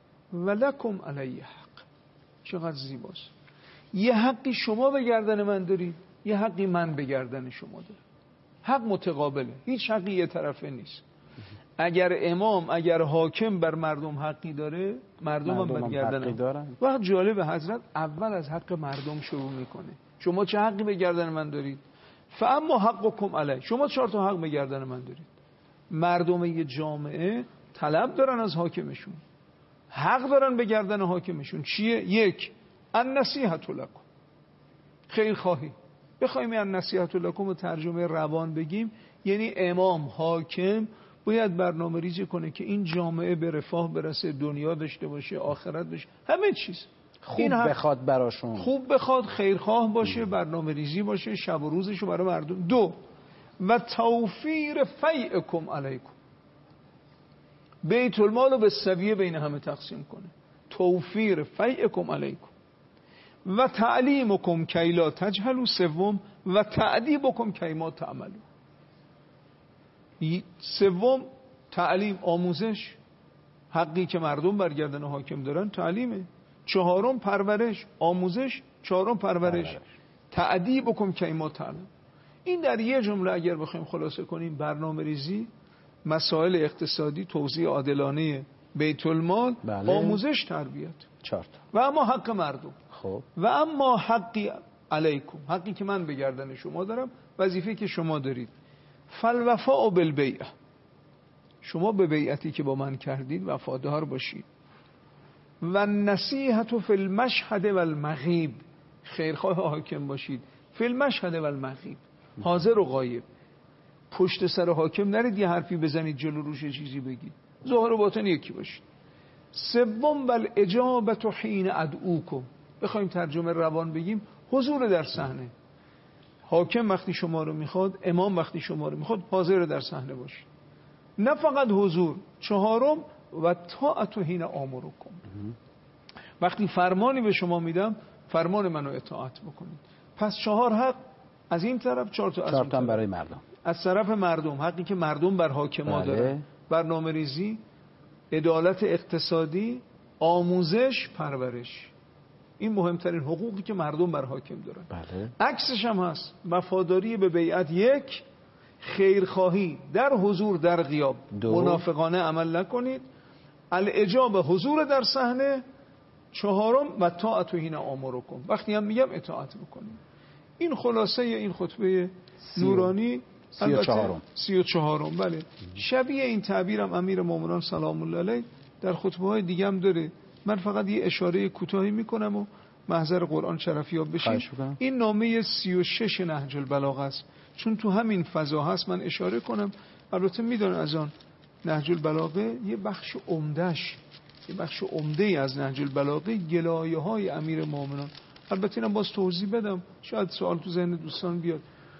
ولکم علی حق. چقدر زیباست. یه حقی شما به گردن من دارید، یه حقی من به گردن شما دارم. حق متقابله، هیچ حقی یه طرفه نیست. اگر امام، اگر حاکم بر مردم حقی داره، مردم, مردم هم به گردن دارن. وقت جالب، حضرت اول از حق مردم شروع میکنه. شما چه حقی به گردن من دارید؟ فاما حقکم علی، شما چهار تا حق به گردن من دارید. مردم یه جامعه طلب دارن از حاکمشون، حق دارن به گردن حاکمشون. چیه؟ یک، النصیحة لکم، خیر خواهی. بخوایم این نصیحت لکم رو ترجمه روان بگیم، یعنی امام، حاکم باید برنامه ریزی کنه که این جامعه به رفاه برسه، دنیا داشته باشه، آخرت داشته، همه چیز خوب بخواد براشون، خوب بخواد، خیرخواه باشه، برنامه ریزی باشه، شب و روزشو برای مردم. دو، و توفیر فیعکم علیکم، بیت المال رو به سویه بین همه تقسیم کنه. توفیر فیعکم علیکم و تعلیمکم کی لا تجهلوا. سوم، و تعدیبکم کی ما تعملون. سوم تعلیم، آموزش، حقی که مردم برگردن و حاکم دارن تعلیمه. چهارم پرورش، آموزش. چهارم پرورش. تعدیبکم کی ما تعلمون. این در یه جمله اگر بخوایم خلاصه کنیم، برنامه ریزی، مسائل اقتصادی، توزیع عادلانه بیت المال، بله. آموزش، تربیت. چهار تا. و اما حق مردم. خب. و اما حقی علیکم، حقی که من به گردن شما دارم، وظیفه که شما دارید. فالوفاء بالبیعه، شما به بیعتی که با من کردید وفادار باشید. و نصیحت فی المشهد و المغیب، خیرخواه حاکم باشید. فی المشهد و المغیب، حاضر و غایب. پشت سر حاکم نرید یه حرفی بزنید جلو روش چیزی بگید، ظاهر و باطن یکی باشید. سوم، بل اجابت حین ادعوکم، بخوایم ترجمه روان بگیم، حضور در صحنه. حاکم وقتی شما رو میخواد، امام وقتی شما رو میخواد، حاضر در صحنه باشید. نه فقط حضور. چهارم، و طاعت حین آمرکم، وقتی فرمانی به شما میدم فرمان منو اطاعت بکنید. پس چهار حق از این طرف، چهار تا از چهار اون تا طرف. برای مردم. از طرف مردم حقی که مردم بر حاکما بله. دارن، برنامه ریزی، عدالت اقتصادی، آموزش، پرورش. این مهمترین حقوقی که مردم بر حاکم دارن. بله. عکسش هم هست، وفاداری به بیعت یک، خیرخواهی در حضور در غیاب، دو. منافقانه عمل نکنید، الاجابه حضور در صحنه، چهارم و طاعت و حین آمرکم، وقتی هم میگم اطاعت بکنید. این خلاصه این خطبه نورانی سی و چهارم سی و چهارم. بله. شبیه این تعبیرم امیر مومنان سلام الله علیه در خطبه های دیگه هم داره. من فقط یه اشاره کوتاهی میکنم و محضر قرآن شرفیاب بشین. این نامه سی و شش نهج البلاغه است، چون تو همین فضا هست من اشاره کنم. البته میدونن از آن نهج البلاغه یه بخش عمدهش، یه بخش عمده ای از نهج البلاغه گلایه های امیر مومنان. البته اینم باز توضیح بدم، شاید سوال تو ذهن دوستان بیاد،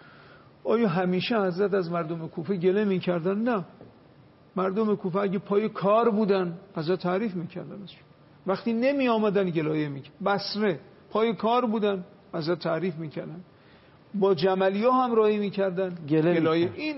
آیا همیشه حضرت از مردم کوفه گله میکردن؟ نه، مردم کوفه اگه پای کار بودن حضرت تعریف میکردن، وقتی نمی آمدن گلایه میکردن. بصره پای کار بودن حضرت تعریف میکردن، با جملیا همراهی میکردن، گله گلایه. این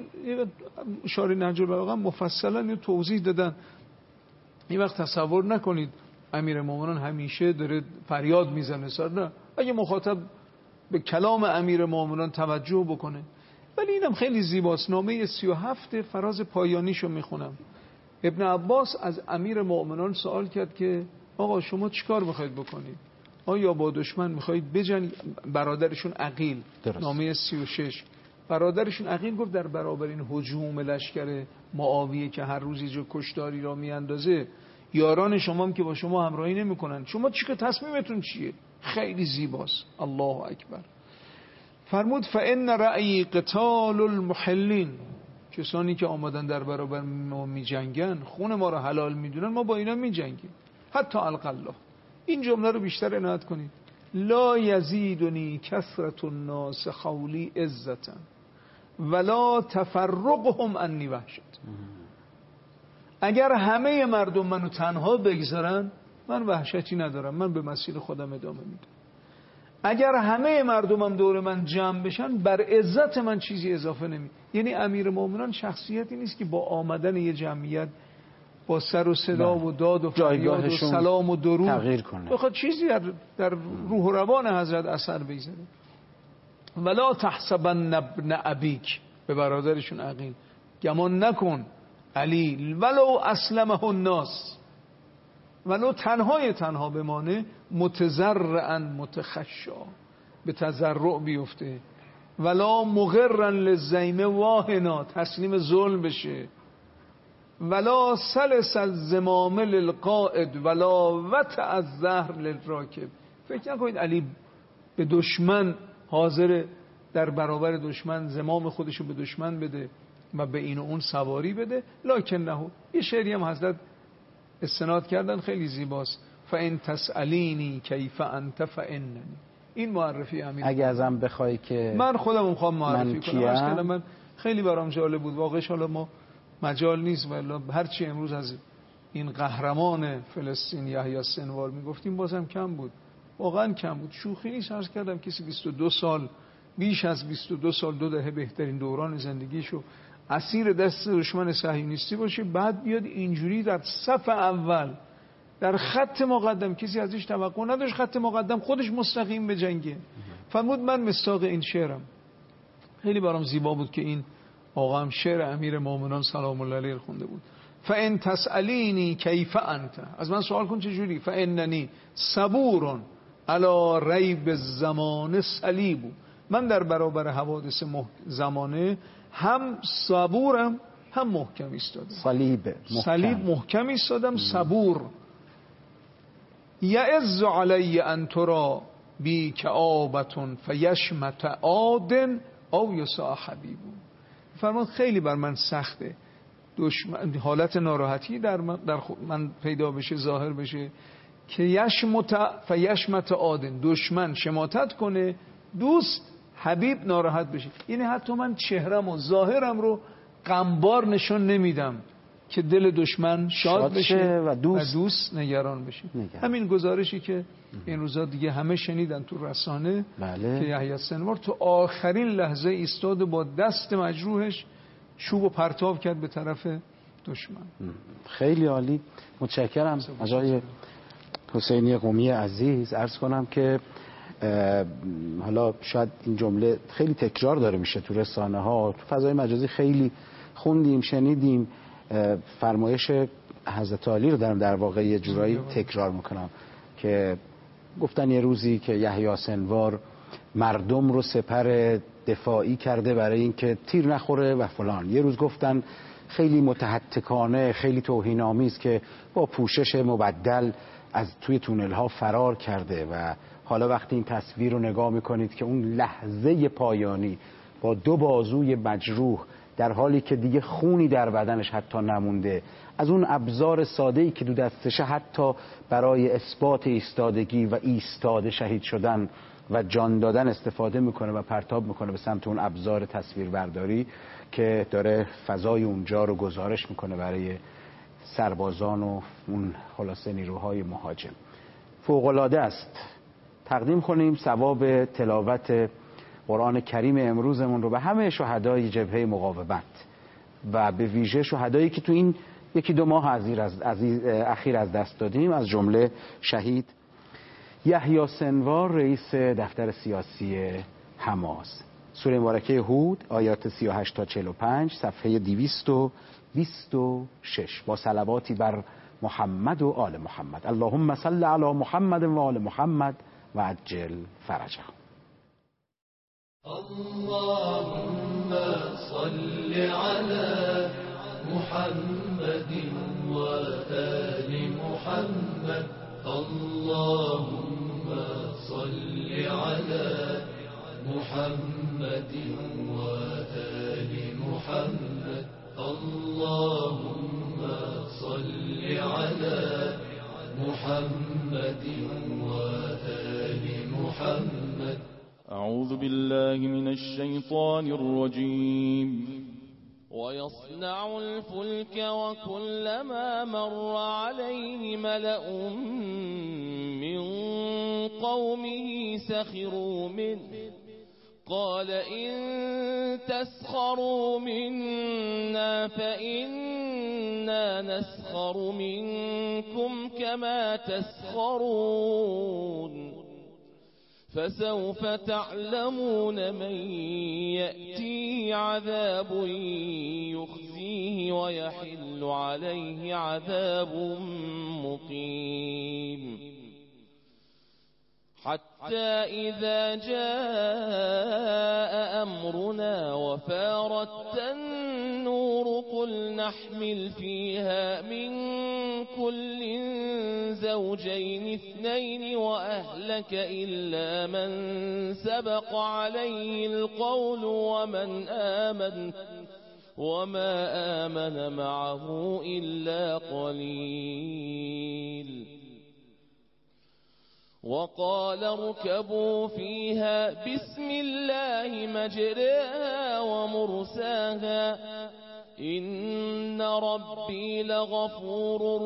اشاره نهج البلاغه مفصلا توضیح دادن. این وقت تصور نکنید امیر مومنان همیشه داره فریاد میزنه سر، نه، اگه مخاطب به کلام امیر مومنان توجه بکنه. ولی اینم خیلی زیباست. نامه سی و هفت فراز پایانیشو میخونم. ابن عباس از امیر مومنان سوال کرد که آقا شما چیکار میخواید بکنید؟ آیا با دشمن میخواید بجنگید؟ برادرشون عقیل، درست. نامه سی و شش، برادرشون عقیل گفت در برابر این هجوم لشکر معاویه که هر روز یه کشتاری را میاندازه، یاران شما هم که با شما همراهی نمیکنن، شما چیکار تصمیمتون چیه؟ خیلی زیباست. الله اکبر. فرمود فان رأی قتال المحلین، کسانی که آمدن در برابر ما میجنگن، خون ما رو حلال میدونن، ما با اینا میجنگیم. حتی القلا، این جمله رو بیشتر عنایت کنید. لا یزیدنی کثرت الناس خولی عزتا ولا تفرقهم انی وحشت. اگر همه مردم منو تنها بگذارن من وحشتی ندارم، من به مسیر خودم ادامه میدم. اگر همه مردمم دور من جمع بشن بر عزت من چیزی اضافه نمی. یعنی امیر مومنان شخصیتی نیست که با آمدن یه جمعیت با سر و صدا و داد و فریاد و سلام و درود تغییر کنه، بخواد چیزی در, در روح و روان حضرت اثر بگذاره. ولا تحسبن ابن ابیک، به برادرشون عقیل گمان نکن علی ولو اسلمه الناس، ولو تنهای تنها بمانه، متضرعا متخشا، به تضرع بیفته، ولا مغرا للزیم واهنا، تسلیم ظلم بشه، ولا سلس الزمام للقائد ولا وطع الزهر للراکب. فکر نکنید علی به دشمن حاضر در برابر دشمن زمام خودشو به دشمن بده و به این و اون سواری بده. لکن نه، یه شعری هم حضرت استناد کردن خیلی زیباست. فان تسالینی کیف انت فاننی. این معرفی امیر. اگه ازم بخوای که من خودم میخوام معرفی کنم، من, من خیلی برام جالب بود واقعش. حالا ما مجال نیست، ولی هرچی امروز از این قهرمان فلسطین یحیی سنوار میگفتیم بازم کم بود، واقعا کم بود. شوخی نیست عرض کردم کسی بیست و دو سال، بیش از بیست و دو سال، دو دهه بهترین دوران زندگیشو اسیر دست دشمن صهیونیستی باشه، بعد بیاد اینجوری در صف اول در خط مقدم، کسی ازش توقع نداشت خط مقدم خودش مستقیم به جنگه. فرمود من مصداق این شعرم. خیلی برام زیبا بود که این آقا هم شعر امیر مومنان سلام الله علیه خونده بود. فان تسالینی کیف انت، از من سوال کن چجوری. فاننی صبور علی ریب الزمان صلیب، من در برابر حوادث مح... زمانه هم صبورم هم محکم ایستادم. صلیب محکم. صلیب محکم ایستادم. صبور. یعز علی ان ترا بی کآبتون فیشمت عادن او یسا حبیب. فرمان خیلی بر من سخته دشمن حالت ناراحتی در من, در من پیدا بشه، ظاهر بشه، که یشمت فیشمت عادن، دشمن شماتت کنه، دوست حبیب ناراحت بشه. یعنی حتی من چهرم و ظاهرم رو غمبار نشون نمیدم، که دل دشمن شاد, شاد بشه و دوست, و دوست نگران بشه. نگران. همین گزارشی که این روزا دیگه همه شنیدن تو رسانه، بله. که یحیی سنوار تو آخرین لحظه ایستاد با دست مجروحش چوب و پرتاب کرد به طرف دشمن. خیلی عالی، متشکرم آقای حسینی قمی عزیز. عرض کنم که حالا شاید این جمله خیلی تکرار داره میشه تو رسانه ها، تو فضای مجازی خیلی خوندیم شنیدیم، فرمایش حضرت علی رو دارم در واقع یه جورایی تکرار میکنم که گفتن یه روزی که یحیی سنوار مردم رو سپر دفاعی کرده برای اینکه تیر نخوره و فلان. یه روز گفتن خیلی متهتکانه، خیلی توهین‌آمیز که با پوشش مبدل از توی تونل ها فرار کرده. و حالا وقتی این تصویر رو نگاه میکنید که اون لحظه پایانی با دو بازوی مجروح در حالی که دیگه خونی در بدنش حتی نمونده، از اون ابزار ساده‌ای که دو دستشه حتی برای اثبات ایستادگی و ایستاده شهید شدن و جان دادن استفاده میکنه و پرتاب میکنه به سمت اون ابزار تصویربرداری که داره فضای اونجا رو گزارش میکنه برای سربازان و اون خلاصه نیروهای مهاجم. فوق‌العاده است. تقدیم کنیم ثواب تلاوت قرآن کریم امروزمون رو به همه شهدای جبهه مقاومت و به ویژه شهدایی که تو این یکی دو ماه از اخیر از دست دادیم، از جمله شهید یحیی سنوار رئیس دفتر سیاسی حماس. سوره مبارکه هود آیات سی و هشت تا چهل و پنج، صفحه دویست و بیست و شش، با صلواتی بر محمد و آل محمد. اللهم صل علی محمد و آل محمد و عجل فرجهم. اللهم صل على محمد و آل محمد. اللهم صل على محمد و آل محمد. اللهم صل على محمد و آل محمد. أعوذ بالله من الشيطان الرجيم. ويصنع الفلك وكلما مر عليه ملأ من قومه سخروا منه قال إن تسخروا منا فإنا نسخر منكم كما تسخرون فسوف تعلمون من يأتيه عذاب يخزيه ويحل عليه عذاب مقيم. حتى إذا جاء أمرنا وفارت النور قل نحمل فيها من كل زوجين اثنين وأهلك إلا من سبق عليه القول ومن آمن وما آمن معه إلا قليل. وقال اركبوا فيها بسم الله مجريها ومرساها إن ربي لغفور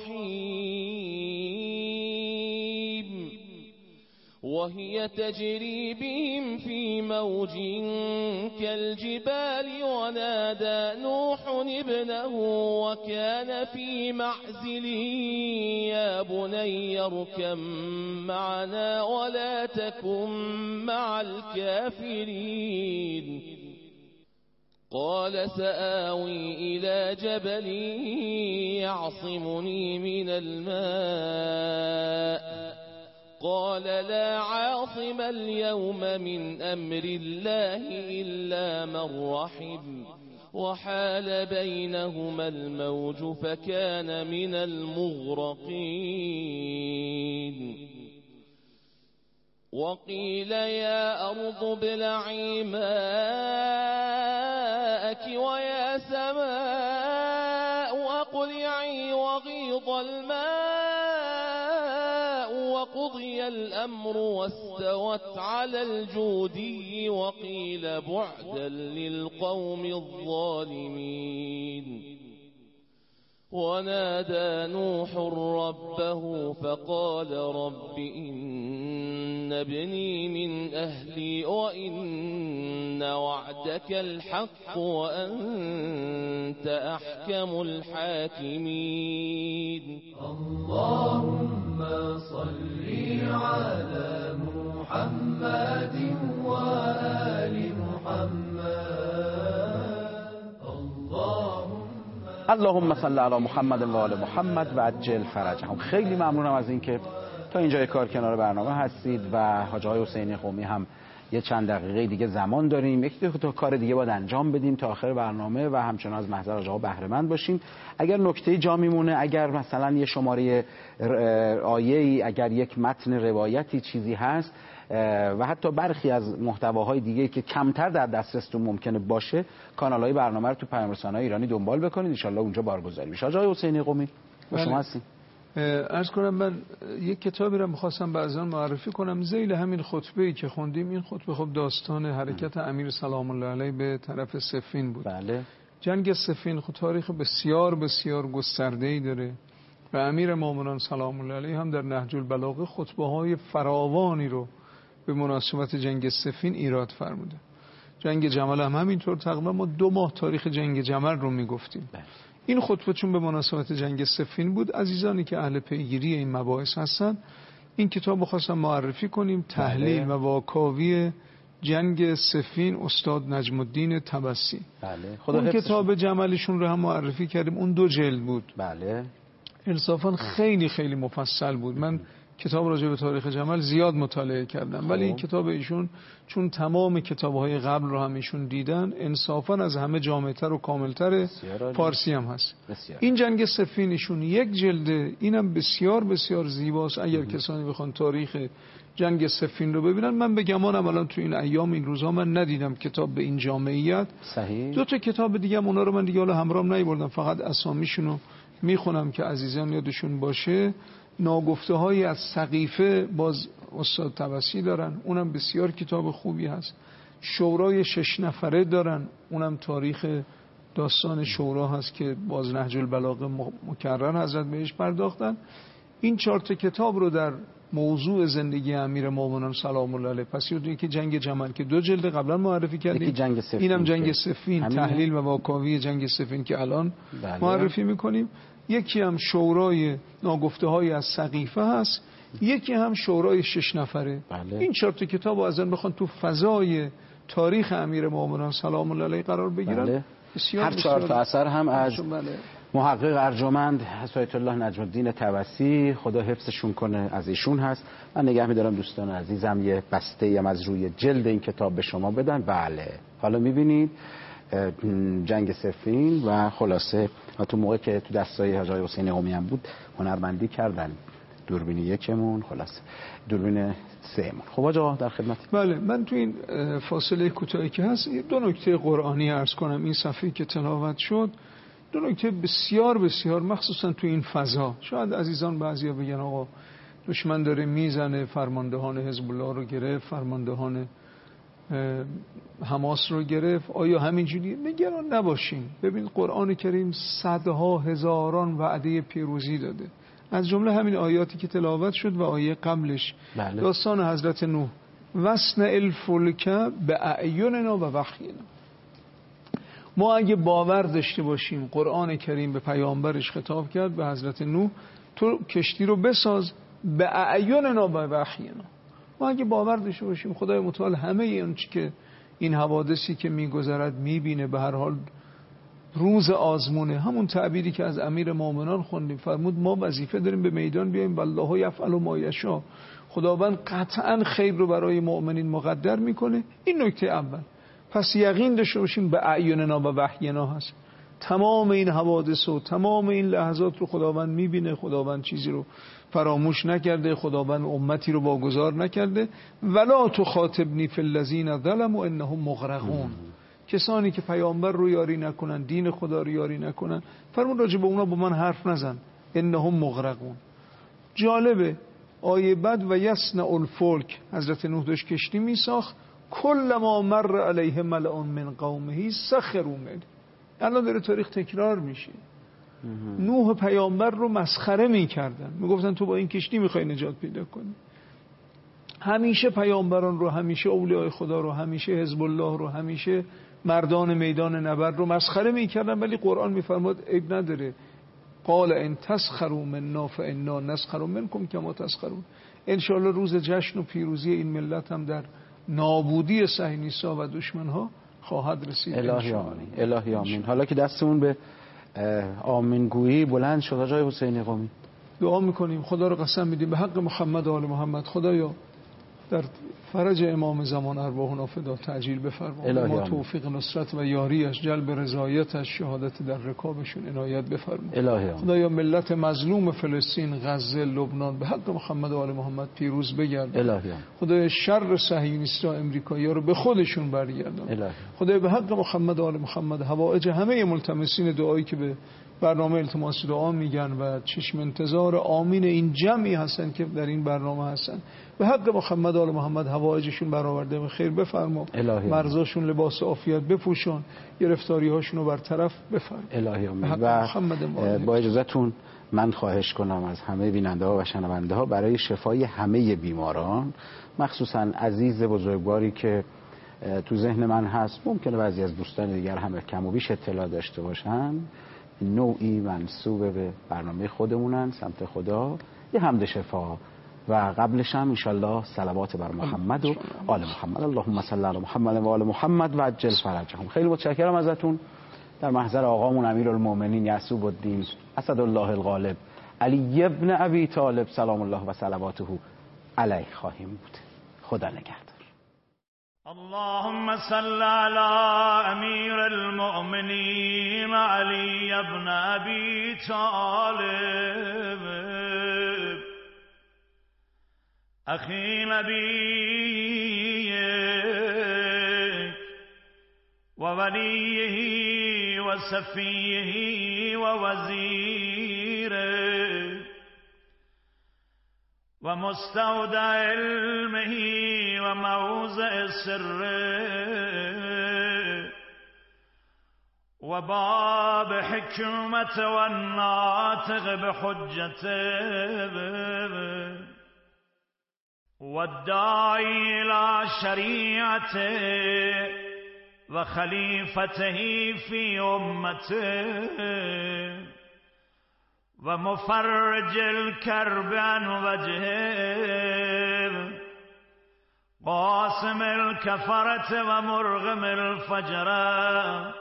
رحيم. وهي تجري بهم في موج كالجبال ونادى نوح ابنه وكان في معزل يا بني اركب معنا ولا تكن مع الكافرين. قال سآوي إلى جبل يعصمني من الماء قال لا عاصم اليوم من أمر الله إلا من رحم وحال بينهما الموج فكان من المغرقين. وقيل يا أرض ابلعي ماءك ويا سماء أقلعي وغيض الماء وقضي الأمر واستوت على الجودي وقيل بعدا للقوم الظالمين. ونادى نوح ربه فقال رب إن ابني من أهلي وإن وعدك الحق وأنت أحكم الحاكمين. اللهم صل على محمد وآل محمد. اللهم اللهم صل علی محمد و آل محمد و عجل فرجهم. خیلی ممنونم از اینکه تا اینجای کار کنار برنامه هستید و حاج آقای حسینی قمی هم یه چند دقیقه دیگه زمان داریم، یک دو تا کار دیگه باید انجام بدیم تا آخر برنامه و همچنان از محضر حاج آقا بهره مند باشیم. اگر نکته جا میمونه، اگر مثلا یه شماره آیه‌ای، اگر یک متن روایتی چیزی هست و حتی برخی از محتواهای دیگه که کمتر در دسترستون ممکنه باشه، کانال‌های برنامه رو تو پیام‌رسان‌های ایرانی دنبال بکنید، ان شاءالله اونجا بارگذاری میشه. حاج آقای حسینی قمی با شما هستیم. عرض کنم من یک کتابی رو می‌خواستم بعضا معرفی کنم. ذیل همین خطبه‌ای که خوندیم، این خطبه خب داستان حرکت امیر سلام الله علیه به طرف صفین بود. بله. جنگ صفین خب تاریخ بسیار بسیار گسترده‌ای داره و امیر مومنان سلام الله علیه هم در نهج البلاغه خطبه‌های فراوانی رو به مناسبت جنگ صفین ایراد فرموده. جنگ جمل هم همینطور. تقریبا ما دو ماه تاریخ جنگ جمل رو میگفتیم. این خطبه چون به مناسبت جنگ صفین بود، عزیزانی که اهل پیگیری این مباحث هستن این کتاب رو خواستم معرفی کنیم. تحلیل و واکاوی جنگ صفین استاد نجم الدین طبسی. بله. اون کتاب جملشون رو هم معرفی کردیم، اون دو جلد بود. بله. انصافا خیلی خیلی مفصل بود. من کتاب راجع به تاریخ جمل زیاد مطالعه کردم، ولی این کتاب ایشون چون تمام کتاب‌های قبل رو هم ایشون دیدن، انصافا از همه جامع‌تر و کاملتر. فارسی هم هست. بسیار. این جنگ صفین ایشون یک جلده، اینم بسیار بسیار زیباست. اگر کسانی بخوان تاریخ جنگ صفین رو ببینن، من به گمانم الان تو این ایام این روزها من ندیدم کتاب به این جامعیت. صحیح. دو تا کتاب دیگه هم اونا رو من دیگه حالا همراهم نیاوردم، فقط اسامیشون رو میخونم که عزیزان یادشون باشه. ناگفته هایی از سقیفه باز استاد طبسی دارن، اونم بسیار کتاب خوبی هست. شورای شش نفره دارن، اونم تاریخ داستان شورا هست که باز نهج البلاغه مکرر حضرت بهش پرداختن. این چهار تا کتاب رو در موضوع زندگی امیر مومنان سلام الله علیه، پس یادتونه که جنگ جمل که دو جلد قبلا معرفی کردیم، جنگ صفین، اینم جنگ صفین، تحلیل و واکاوی جنگ صفین که الان بله. معرفی میکنیم. یکی هم شورای ناگفته های از سقیفه هست، یکی هم شورای شش نفره. بله. این چهار تا کتاب رو ازن بخوان تو فضای تاریخ امیر مومنان سلام الله علیه قرار بگیرن. بله. بسیار هر چهار تا اثر هم از بله. محقق ارجمند آیت الله نجم الدین طبسی، خدا حفظشون کنه، از ایشون هست. من نگه می‌دارم دوستان عزیزم یه بسته هم از روی جلد این کتاب به شما بدن. بله حالا می‌بینید جنگ صفین و خلاصه تو موقع که تو دستای حاج آقای حسینی قمی هم بود هنرمندی کردن دوربین یکمون، خلاصه دوربین سهمون. خب آقا در خدمت. بله من تو این فاصله کوتاهی که هست دو نکته قرآنی عرض کنم. این صفحه که تلاوت شد دو نکته بسیار بسیار مخصوصا تو این فضا، شاید عزیزان بعضیا بگن آقا دشمن داره میزنه، فرماندهان حزب الله رو گرفت، فرماندهان حماس رو گرفت، آیا همینجوری؟ نگران نباشیم. ببین قرآن کریم صدها هزاران وعده پیروزی داده، از جمله همین آیاتی که تلاوت شد و آیه قبلش. بله. داستان حضرت نوح، وصنع الفلک باعیننا و وحینا. ما اگه باور داشته باشیم، قرآن کریم به پیامبرش خطاب کرد به حضرت نوح، تو کشتی رو بساز باعیننا و وحینا. ما اگه باور داشته باشیم خدای متعال همه این چی که این حوادثی که میگذرد میبینه، به هر حال روز آزمونه. همون تعبیری که از امیر مومنان خوندیم، فرمود ما وظیفه داریم به میدان بیایم، والله یفعل ما یشاء، خداوند قطعا خیر رو برای مؤمنین مقدر میکنه. این نکته اول. پس یقین داشته باشیم به اعیننا و وحینا هست. تمام این حوادث و تمام این لحظات رو خداوند میبینه، خداوند چیزی رو فراموش نکرده، خداوند امتی رو واگذار نکرده. ولا تخاطبنی فی الذین ظلموا انهم مغرقون. کسانی که پیامبر رو یاری نکنن، دین خدا رو یاری نکنن، فرمود راجع به اونا با من حرف نزن، انهم مغرقون. جالبه آیه بعد و یصنع الفلک، حضرت نوح داشت کشتی میساخت، کل ما مر علیه ملئ من قومه سخروا منه. الان داره تاریخ تکرار میشه. نوح پیامبر رو مسخره میکردن، میگفتن تو با این کشتی میخوای نجات پیدا کنی. همیشه پیامبران رو، همیشه اولیاء خدا رو، همیشه حزب الله رو، همیشه مردان میدان نبرد رو مسخره میکردن. ولی قرآن میفرماد عیب نداره، قال ان تسخروا منا فانا نسخر منکم کما تسخرون. انشاءالله روز جشن و پیروزی این ملت هم در نابودی صهیونیست‌ها و دشمن‌ها خواهد رسید. الهی آمین، الهی آمین. حالا که دستمون به آمین گویی بلند شد، آقای حسینی قمی دعا میکنیم، خدا رو قسم میدیم به حق محمد و آل محمد، خدایا در فرج امام زمان ارواحنا فدا تعجیل بفرما، ما توفیق نصرت و یاریش، جلب رضایتش، شهادت در رکابشون عنایت بفرما. خدایا ملت مظلوم فلسطین، غزه، لبنان به حق محمد و آل محمد پیروز بگردان. خدایا شر صهیونیست‌ها امریکایی‌ها رو به خودشون برگردان. خدایا به حق محمد و آل محمد حوائج همه ملتمسین دعایی که به برنامه التماس دعا میگن و چشم انتظار آمین این جمعی هستن که در این برنامه هستن، به حق محمد آل محمد حوائجشون برآورده به خیر بفرما. مرزاشون لباس عافیت بپوشون، گرفتاری هاشون رو برطرف بفرما. الهی آمین. و با اجازهتون من خواهش کنم از همه بیننده ها و شنونده ها برای شفای همه بیماران، مخصوصا عزیز بزرگواری که تو ذهن من هست، ممکنه بعضی از دوستان دیگر هم کم و بیش اطلاع داشته باشن، نوعی منسوب به برنامه خودمونن، سمت خدا، یه حمد شفا و قبلش هم انشالله صلوات بر محمد و آل محمد. اللهم صل علی محمد و آل محمد و عجل فرجهم. خیلی متشکرم ازتون. در محضر آقامون امیرالمومنین یعصوب الدین اسدالله الغالب علی ابن ابی طالب سلام الله و صلواته علیه خواهیم بود. خدا نگهدار. اللهم صل على امير المؤمنين علي بن ابي طالب اخي نبيه ووليه وصفيه ووزيره ومستودع علمه وموضع سره وباب حكمة والناطق بحجته والداعي إلى شريعته وخليفته في أمته ومفرج الكرب عن وجهه قاسم الكفرة ومرغم الفجرة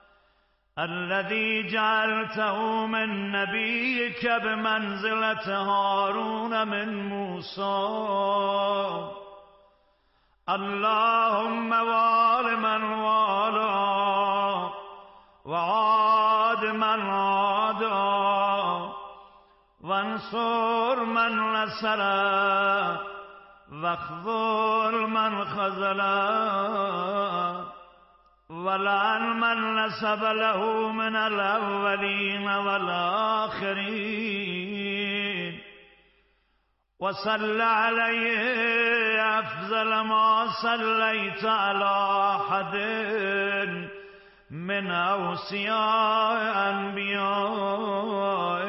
الذي جعلته من نبيك بمنزلة هارون من موسى اللهم وال من والا وعاد من عادا وانصر من نصر واخذل من خذل ولعن من نسب له من الأولين والآخرين وصل عليه أفضل ما صليت على أحد من أوصياء أنبياء